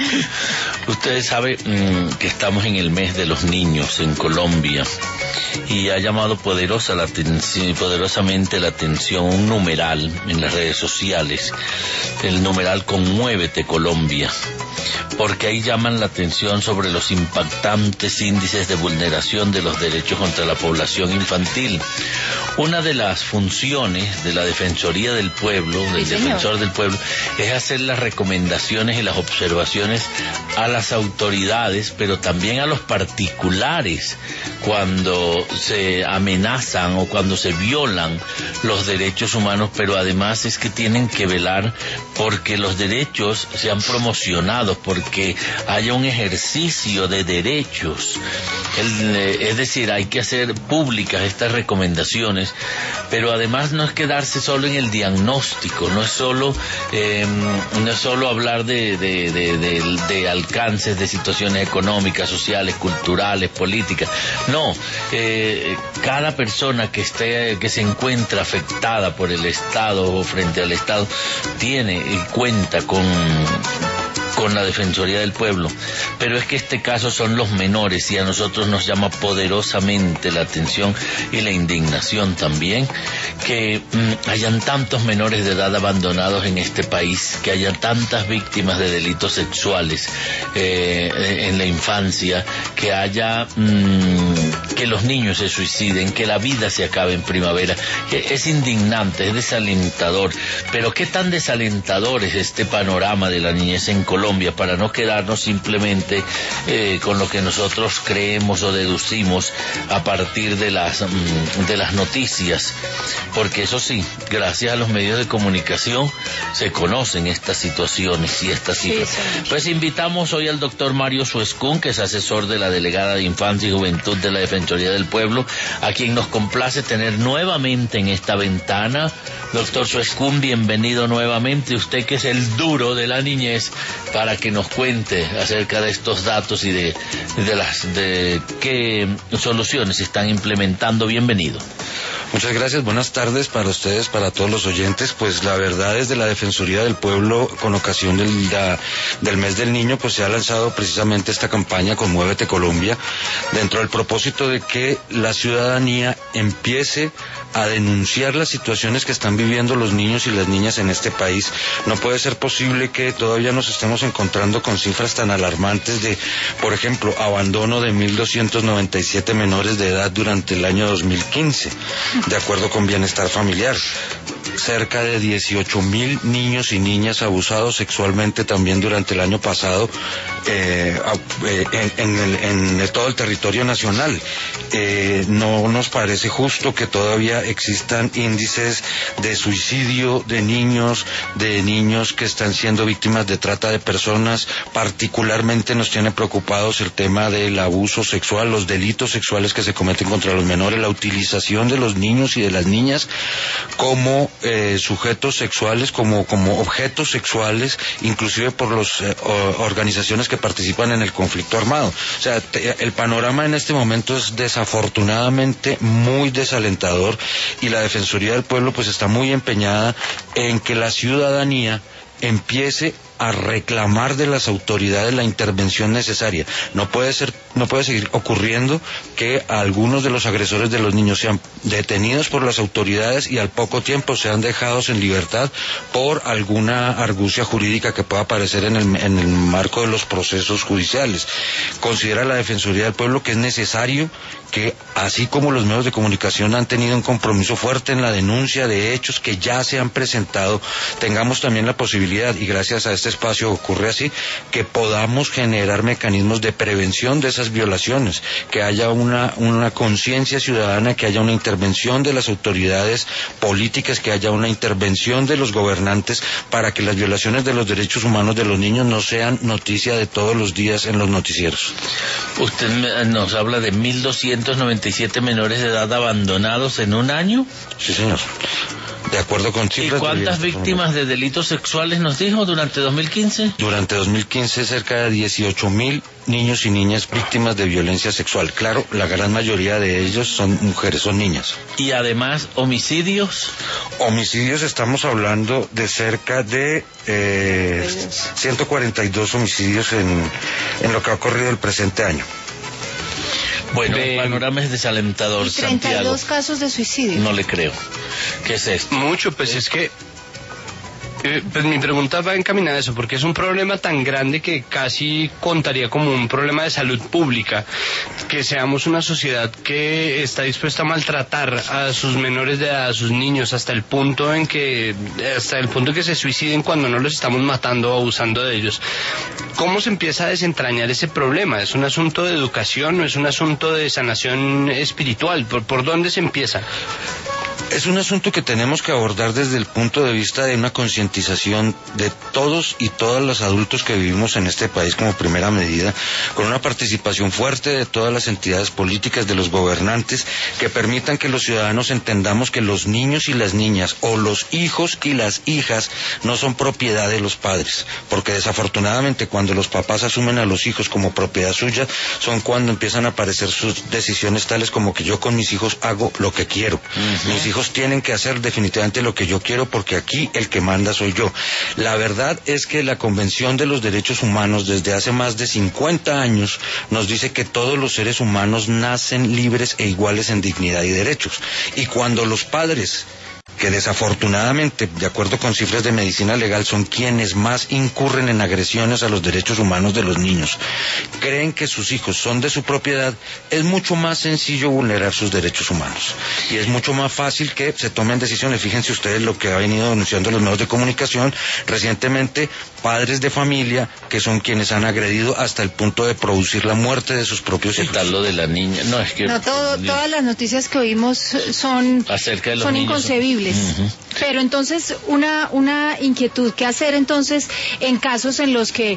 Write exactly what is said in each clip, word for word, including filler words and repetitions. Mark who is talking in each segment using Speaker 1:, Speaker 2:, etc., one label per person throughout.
Speaker 1: Ustedes saben mmm, que estamos en el mes de los niños en Colombia y ha llamado poderosa la atención, poderosamente la atención un numeral en las redes sociales, el numeral Conmuévete Colombia, porque ahí llaman la atención sobre los impactantes índices de vulneración de los derechos contra la población infantil. Una de las funciones de la Defensoría del Pueblo, del
Speaker 2: sí,
Speaker 1: Defensor del Pueblo, es hacer las recomendaciones y las observaciones a las autoridades, pero también a los particulares cuando se amenazan o cuando se violan los derechos humanos, pero además es que tienen que velar porque los derechos sean promocionados, porque haya un ejercicio de derechos. El, es decir, hay que hacer públicas estas recomendaciones, pero además no es quedarse solo en el diagnóstico, no es solo eh, no es solo hablar de, de, de, de, de alcances de situaciones económicas, sociales, culturales, políticas. No, eh, cada persona que esté que se encuentra afectada por el Estado o frente al Estado tiene y cuenta con con la Defensoría del Pueblo, pero es que este caso son los menores y a nosotros nos llama poderosamente la atención y la indignación también que mmm, hayan tantos menores de edad abandonados en este país, que haya tantas víctimas de delitos sexuales eh, en la infancia, que haya mmm, que los niños se suiciden, que la vida se acabe en primavera. Es indignante, es desalentador, pero qué tan desalentador es este panorama de la niñez en Colombia, para no quedarnos simplemente eh, con lo que nosotros creemos o deducimos a partir de las mm, de las noticias, porque eso sí, gracias a los medios de comunicación se conocen estas situaciones y estas cifras. Sí, sí. Pues invitamos hoy al doctor Mario Suescún, que es asesor de la Delegada de Infancia y Juventud de la Defensoría del Pueblo, a quien nos complace tener nuevamente en esta ventana. Doctor Suescún, bienvenido nuevamente, usted que es el duro de la niñez, para que nos cuente acerca de estos datos y de, de las de qué soluciones se están implementando. Bienvenido.
Speaker 3: Muchas gracias, buenas tardes para ustedes, para todos los oyentes. Pues la verdad, desde la Defensoría del Pueblo, con ocasión del, la, del mes del niño, pues se ha lanzado precisamente esta campaña Conmuévete Colombia, dentro del propósito de que la ciudadanía empiece a denunciar las situaciones que están viviendo los niños y las niñas en este país. No puede ser posible que todavía nos estemos encontrando con cifras tan alarmantes de, por ejemplo, abandono de mil doscientos noventa y siete menores de edad durante el año dos mil quince, de acuerdo con Bienestar Familiar. Cerca de dieciocho mil niños y niñas abusados sexualmente también durante el año pasado eh, en, en, el, en el, todo el territorio nacional. Eh, no nos parece justo que todavía existan índices de suicidio de niños, de niños que están siendo víctimas de trata de personas. Particularmente nos tiene preocupados el tema del abuso sexual, los delitos sexuales que se cometen contra los menores, la utilización de los niños y de las niñas como Eh, sujetos sexuales, como, como objetos sexuales, inclusive por las eh, organizaciones que participan en el conflicto armado. O sea, te, el panorama en este momento es desafortunadamente muy desalentador y la Defensoría del Pueblo pues está muy empeñada en que la ciudadanía empiece a reclamar de las autoridades la intervención necesaria. No puede ser, no puede seguir ocurriendo que algunos de los agresores de los niños sean detenidos por las autoridades y al poco tiempo sean dejados en libertad por alguna argucia jurídica que pueda aparecer en el, en el marco de los procesos judiciales. Considera la Defensoría del Pueblo que es necesario que, así como los medios de comunicación han tenido un compromiso fuerte en la denuncia de hechos que ya se han presentado, tengamos también la posibilidad, y gracias a este espacio ocurre así, que podamos generar mecanismos de prevención de esas violaciones, que haya una, una conciencia ciudadana, que haya una intervención de las autoridades políticas, que haya una intervención de los gobernantes para que las violaciones de los derechos humanos de los niños no sean noticia de todos los días en los noticieros.
Speaker 1: Usted nos habla de mil doscientos noventa y siete menores de edad abandonados en un año.
Speaker 3: Sí, señor. De acuerdo con cifras.
Speaker 1: ¿Y cuántas víctimas de delitos sexuales nos dijo durante dos mil quince?
Speaker 3: Durante dos mil quince cerca de dieciocho mil niños y niñas víctimas de violencia sexual. Claro, la gran mayoría de ellos son mujeres, son niñas.
Speaker 1: Y además, homicidios.
Speaker 3: Homicidios, estamos hablando de cerca de eh, ciento cuarenta y dos homicidios en, en lo que ha ocurrido el presente año.
Speaker 1: Bueno,
Speaker 2: de...
Speaker 1: el panorama es desalentador,
Speaker 2: y treinta y dos
Speaker 1: Santiago.
Speaker 2: Casos de suicidio.
Speaker 1: No le creo. ¿Qué es esto?
Speaker 2: Mucho, pues es que eh, pues mi pregunta va encaminada a eso, porque es un problema tan grande que casi contaría como un problema de salud pública, que seamos una sociedad que está dispuesta a maltratar a sus menores de edad, a sus niños, hasta el punto en que hasta el punto en que se suiciden cuando no los estamos matando o abusando de ellos. ¿Cómo se empieza a desentrañar ese problema? ¿Es un asunto de educación o es un asunto de sanación espiritual? ¿Por, por dónde se empieza?
Speaker 3: Es un asunto que tenemos que abordar desde el punto de vista de una concientización de todos y todas los adultos que vivimos en este país como primera medida, con una participación fuerte de todas las entidades políticas, de los gobernantes, que permitan que los ciudadanos entendamos que los niños y las niñas, o los hijos y las hijas, no son propiedad de los padres, porque desafortunadamente cuando los papás asumen a los hijos como propiedad suya, son cuando empiezan a aparecer sus decisiones tales como que yo con mis hijos hago lo que quiero. Uh-huh. Mis hijos tienen que hacer definitivamente lo que yo quiero porque aquí el que manda soy yo. La verdad es que la Convención de los Derechos Humanos desde hace más de cincuenta años nos dice que todos los seres humanos nacen libres e iguales en dignidad y derechos. Y cuando los padres, que desafortunadamente, de acuerdo con cifras de medicina legal, son quienes más incurren en agresiones a los derechos humanos de los niños, creen que sus hijos son de su propiedad, es mucho más sencillo vulnerar sus derechos humanos. Y es mucho más fácil que se tomen decisiones. Fíjense ustedes lo que ha venido denunciando los medios de comunicación recientemente, padres de familia que son quienes han agredido hasta el punto de producir la muerte de sus propios hijos.
Speaker 1: Está lo de la niña. No, es que...
Speaker 4: No, todo, todas las noticias que oímos son,
Speaker 1: acerca de los
Speaker 4: son
Speaker 1: niños
Speaker 4: inconcebibles.
Speaker 1: Uh-huh.
Speaker 4: Pero entonces, una, una inquietud, ¿qué hacer entonces en casos en los que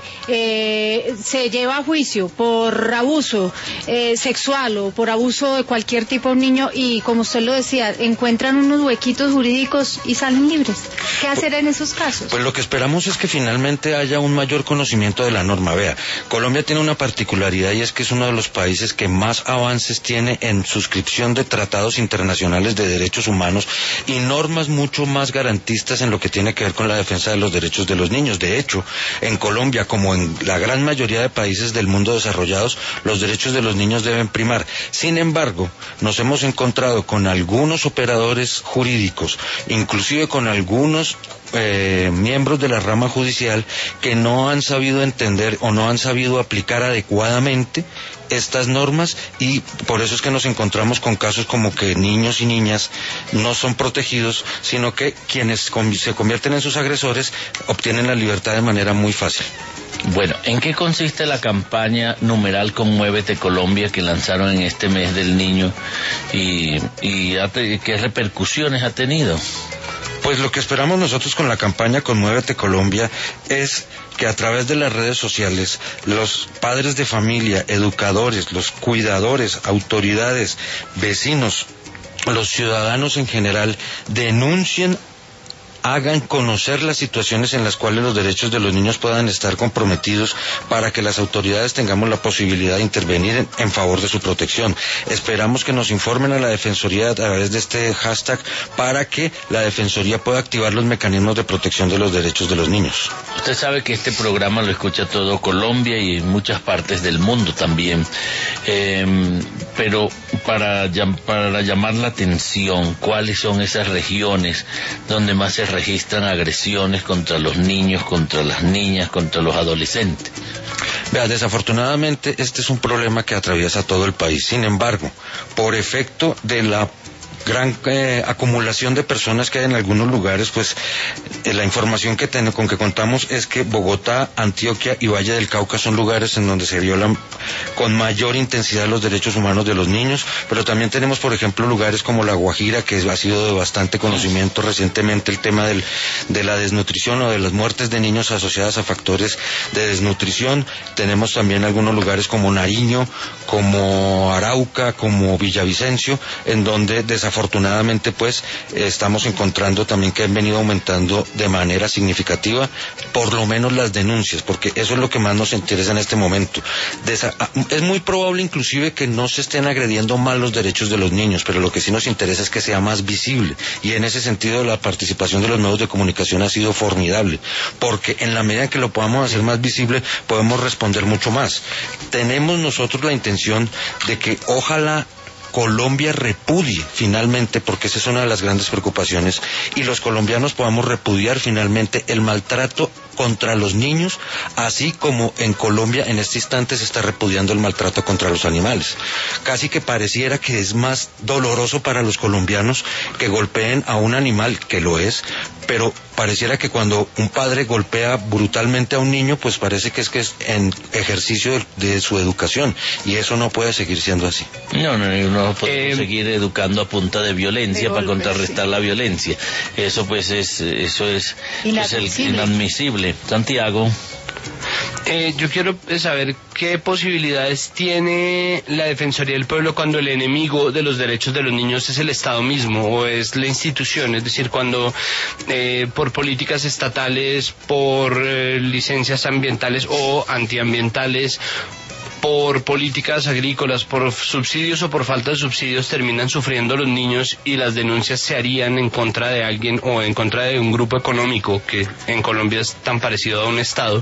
Speaker 4: eh, se lleva a juicio por abuso eh, sexual o por abuso de cualquier tipo a un niño y, como usted lo decía, encuentran unos huequitos jurídicos y salen libres? ¿Qué hacer en esos casos?
Speaker 3: Pues lo que esperamos es que finalmente haya un mayor conocimiento de la norma. Vea, Colombia tiene una particularidad y es que es uno de los países que más avances tiene en suscripción de tratados internacionales de derechos humanos y normas mucho más garantistas en lo que tiene que ver con la defensa de los derechos de los niños. De hecho, en Colombia, como en la gran mayoría de países del mundo desarrollados, los derechos de los niños deben primar. Sin embargo, nos hemos encontrado con algunos operadores jurídicos, inclusive con algunos Eh, miembros de la rama judicial que no han sabido entender o no han sabido aplicar adecuadamente estas normas, y por eso es que nos encontramos con casos como que niños y niñas no son protegidos, sino que quienes se convierten en sus agresores obtienen la libertad de manera muy fácil.
Speaker 1: Bueno, ¿en qué consiste la campaña numeral Conmuévete Colombia que lanzaron en este mes del niño y, y qué repercusiones ha tenido?
Speaker 3: Pues lo que esperamos nosotros con la campaña Conmuévete Colombia es que a través de las redes sociales los padres de familia, educadores, los cuidadores, autoridades, vecinos, los ciudadanos en general denuncien, hagan conocer las situaciones en las cuales los derechos de los niños puedan estar comprometidos para que las autoridades tengamos la posibilidad de intervenir en, en favor de su protección. Esperamos que nos informen a la Defensoría a través de este hashtag para que la Defensoría pueda activar los mecanismos de protección de los derechos de los niños.
Speaker 1: Usted sabe que este programa lo escucha todo Colombia y en muchas partes del mundo también, eh, pero para, para llamar la atención, ¿cuáles son esas regiones donde más se registran agresiones contra los niños, contra las niñas, contra los adolescentes?
Speaker 3: Vea, desafortunadamente este es un problema que atraviesa todo el país. Sin embargo, por efecto de la gran eh, acumulación de personas que hay en algunos lugares, pues eh, la información que ten, con que contamos es que Bogotá, Antioquia y Valle del Cauca son lugares en donde se violan con mayor intensidad los derechos humanos de los niños, pero también tenemos, por ejemplo, lugares como La Guajira, que ha sido de bastante conocimiento recientemente el tema del, de la desnutrición o de las muertes de niños asociadas a factores de desnutrición. Tenemos también algunos lugares como Nariño, como Arauca, como Villavicencio, en donde desafortunadamente afortunadamente pues estamos encontrando también que han venido aumentando de manera significativa por lo menos las denuncias, porque eso es lo que más nos interesa en este momento. Desa- es muy probable inclusive que no se estén agrediendo mal los derechos de los niños, pero lo que sí nos interesa es que sea más visible, y en ese sentido la participación de los medios de comunicación ha sido formidable, porque en la medida en que lo podamos hacer más visible podemos responder mucho más. Tenemos nosotros la intención de que ojalá Colombia repudie finalmente, porque esa es una de las grandes preocupaciones, y los colombianos podamos repudiar finalmente el maltrato contra los niños, así como en Colombia en este instante se está repudiando el maltrato contra los animales. Casi que pareciera que es más doloroso para los colombianos que golpeen a un animal, que lo es, pero pareciera que cuando un padre golpea brutalmente a un niño, pues parece que es que es en ejercicio de, de su educación, y eso no puede seguir siendo así.
Speaker 1: No, no, no podemos
Speaker 2: Eh,
Speaker 1: seguir educando a punta de violencia
Speaker 4: de
Speaker 1: para
Speaker 4: golpes,
Speaker 1: contrarrestar
Speaker 4: sí.
Speaker 1: la violencia. Eso pues es, eso es, pues, el
Speaker 4: Inadmisible.
Speaker 1: inadmisible. Santiago.
Speaker 2: Eh, yo quiero saber qué posibilidades tiene la Defensoría del Pueblo cuando el enemigo de los derechos de los niños es el Estado mismo o es la institución, es decir, cuando eh, por políticas estatales, por eh, licencias ambientales o antiambientales, por políticas agrícolas, por subsidios o por falta de subsidios terminan sufriendo los niños y las denuncias se harían en contra de alguien o en contra de un grupo económico que en Colombia es tan parecido a un Estado.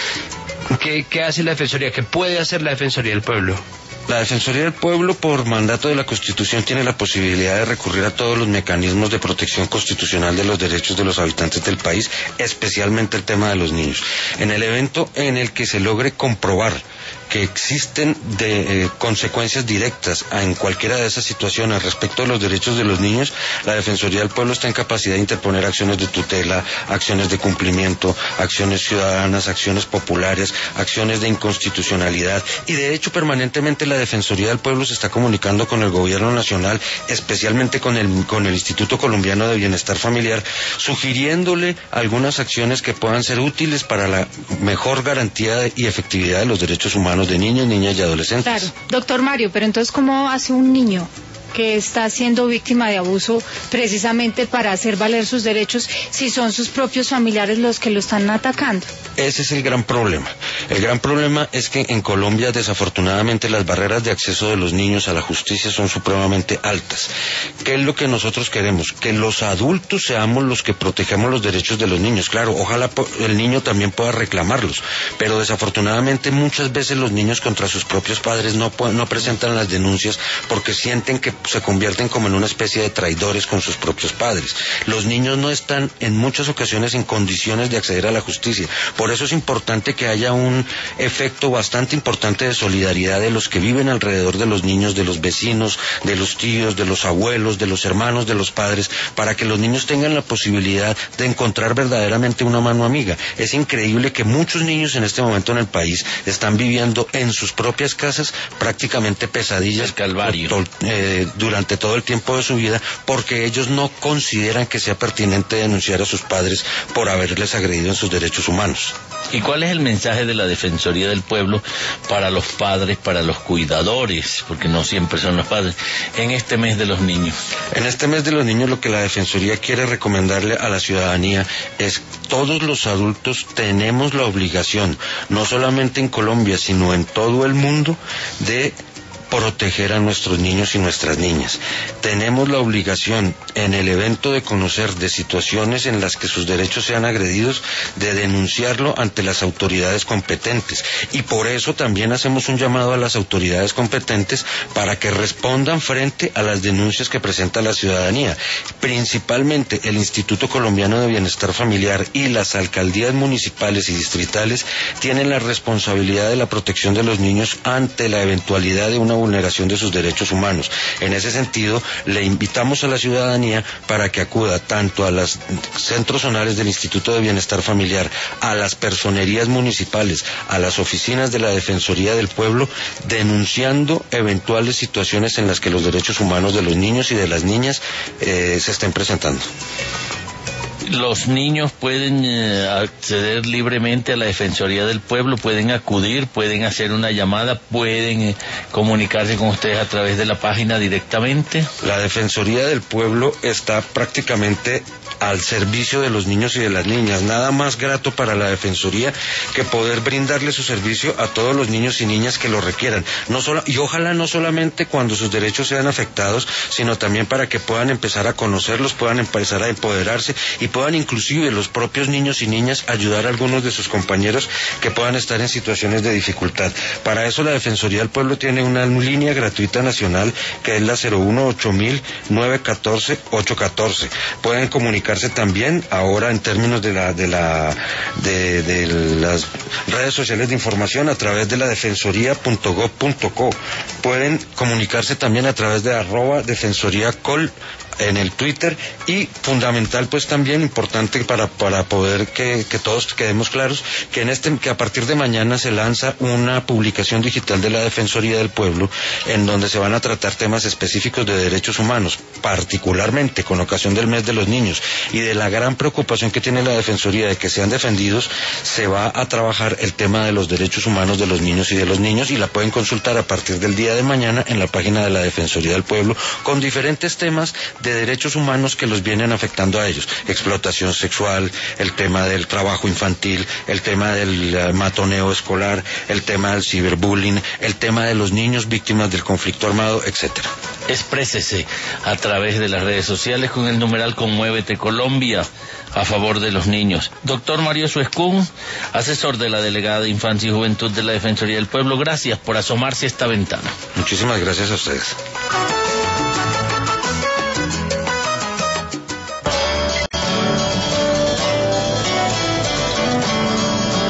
Speaker 2: ¿Qué, qué hace la Defensoría? ¿Qué puede hacer la Defensoría del Pueblo?
Speaker 3: La Defensoría del Pueblo, por mandato de la Constitución, tiene la posibilidad de recurrir a todos los mecanismos de protección constitucional de los derechos de los habitantes del país, especialmente el tema de los niños. En el evento en el que se logre comprobar que existen de, eh, consecuencias directas en cualquiera de esas situaciones respecto de los derechos de los niños, la Defensoría del Pueblo está en capacidad de interponer acciones de tutela, acciones de cumplimiento, acciones ciudadanas, acciones populares, acciones de inconstitucionalidad, y de hecho permanentemente la Defensoría del Pueblo se está comunicando con el Gobierno Nacional, especialmente con el, con el Instituto Colombiano de Bienestar Familiar, sugiriéndole algunas acciones que puedan ser útiles para la mejor garantía de, y efectividad de los derechos humanos de niños, niñas y adolescentes.
Speaker 4: Claro, doctor Mario, pero entonces, ¿cómo hace un niño que está siendo víctima de abuso precisamente para hacer valer sus derechos si son sus propios familiares los que lo están atacando?
Speaker 3: Ese es el gran problema. El gran problema es que en Colombia, desafortunadamente, las barreras de acceso de los niños a la justicia son supremamente altas. ¿Qué es lo que nosotros queremos? Que los adultos seamos los que protegemos los derechos de los niños. Claro, ojalá el niño también pueda reclamarlos, pero desafortunadamente muchas veces los niños contra sus propios padres no, no presentan las denuncias porque sienten que se convierten como en una especie de traidores con sus propios padres. Los niños no están en muchas ocasiones en condiciones de acceder a la justicia. Por eso es importante que haya un efecto bastante importante de solidaridad de los que viven alrededor de los niños, de los vecinos, de los tíos, de los abuelos, de los hermanos, de los padres, para que los niños tengan la posibilidad de encontrar verdaderamente una mano amiga. Es increíble que muchos niños en este momento en el país están viviendo en sus propias casas prácticamente pesadillas,
Speaker 1: el calvario.
Speaker 3: To, eh, durante todo el tiempo de su vida, porque ellos no consideran que sea pertinente denunciar a sus padres por haberles agredido en sus derechos humanos.
Speaker 1: ¿Y cuál es el mensaje de la Defensoría del Pueblo para los padres, para los cuidadores, porque no siempre son los padres, en este mes de los niños?
Speaker 3: En este mes de los niños lo que la Defensoría quiere recomendarle a la ciudadanía es todos los adultos tenemos la obligación, no solamente en Colombia, sino en todo el mundo, de proteger a nuestros niños y nuestras niñas. Tenemos la obligación en el evento de conocer de situaciones en las que sus derechos sean agredidos, de denunciarlo ante las autoridades competentes, y por eso también hacemos un llamado a las autoridades competentes para que respondan frente a las denuncias que presenta la ciudadanía. Principalmente el Instituto Colombiano de Bienestar Familiar y las alcaldías municipales y distritales tienen la responsabilidad de la protección de los niños ante la eventualidad de una vulneración de sus derechos humanos. En ese sentido, le invitamos a la ciudadanía para que acuda tanto a los centros zonales del Instituto de Bienestar Familiar, a las personerías municipales, a las oficinas de la Defensoría del Pueblo, denunciando eventuales situaciones en las que los derechos humanos de los niños y de las niñas eh, se estén presentando.
Speaker 1: los niños pueden eh, acceder libremente a la Defensoría del Pueblo, pueden acudir, pueden hacer una llamada, pueden eh, comunicarse con ustedes a través de la página directamente.
Speaker 3: La Defensoría del Pueblo está prácticamente al servicio de los niños y de las niñas. Nada más grato para la Defensoría que poder brindarle su servicio a todos los niños y niñas que lo requieran. No solo, y ojalá no solamente cuando sus derechos sean afectados, sino también para que puedan empezar a conocerlos, puedan empezar a empoderarse y puedan inclusive los propios niños y niñas ayudar a algunos de sus compañeros que puedan estar en situaciones de dificultad. Para eso la Defensoría del Pueblo tiene una línea gratuita nacional que es la cero uno ocho mil nueve catorce ocho catorce. Pueden comunicarse también ahora en términos de la de la de, de las redes sociales de información a través de la defensoría punto gob punto co. Pueden comunicarse también a través de arroba defensoría col en el Twitter, y fundamental pues también importante para para poder que, que todos quedemos claros que en este que a partir de mañana se lanza una publicación digital de la Defensoría del Pueblo en donde se van a tratar temas específicos de derechos humanos, particularmente con ocasión del mes de los niños y de la gran preocupación que tiene la Defensoría de que sean defendidos. Se va a trabajar el tema de los derechos humanos de los niños y de los niños, y la pueden consultar a partir del día de mañana en la página de la Defensoría del Pueblo con diferentes temas de derechos humanos que los vienen afectando a ellos: explotación sexual, el tema del trabajo infantil, el tema del uh, matoneo escolar, el tema del ciberbullying, el tema de los niños víctimas del conflicto armado, etcétera.
Speaker 1: Exprésese a través de las redes sociales con el numeral Conmuévete Colombia a favor de los niños. Doctor Mario Suescún, asesor de la Delegada de Infancia y Juventud de la Defensoría del Pueblo, gracias por asomarse a esta ventana.
Speaker 3: Muchísimas gracias a ustedes.